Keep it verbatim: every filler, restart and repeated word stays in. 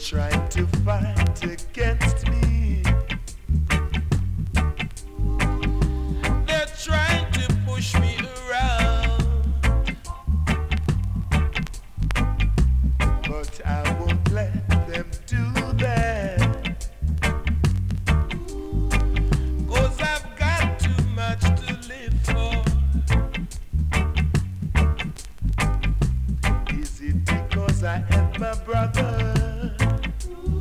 trying to fight against me. They're trying to push me around, but I won't let them do that. 'Cause I've got too much to live for. Is it because I have my brother?